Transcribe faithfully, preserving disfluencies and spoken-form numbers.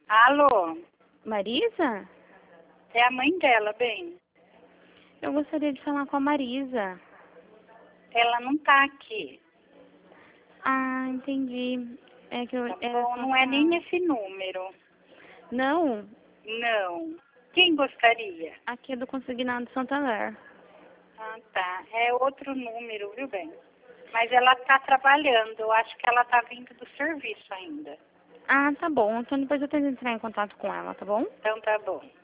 Alô? Marisa? É a mãe dela, bem. Eu gostaria de falar com a Marisa. Ela não tá aqui. Ah, entendi. É que eu... Tá era bom? só Não é pra- nem nesse número. Não, Não. Quem gostaria? aqui é do Consignado Santander. Ah, tá. É outro número, viu, bem? Mas ela tá trabalhando. Eu acho que ela tá vindo do serviço ainda. Ah, tá bom. Então depois eu tento entrar em contato com ela, tá bom? Então tá bom.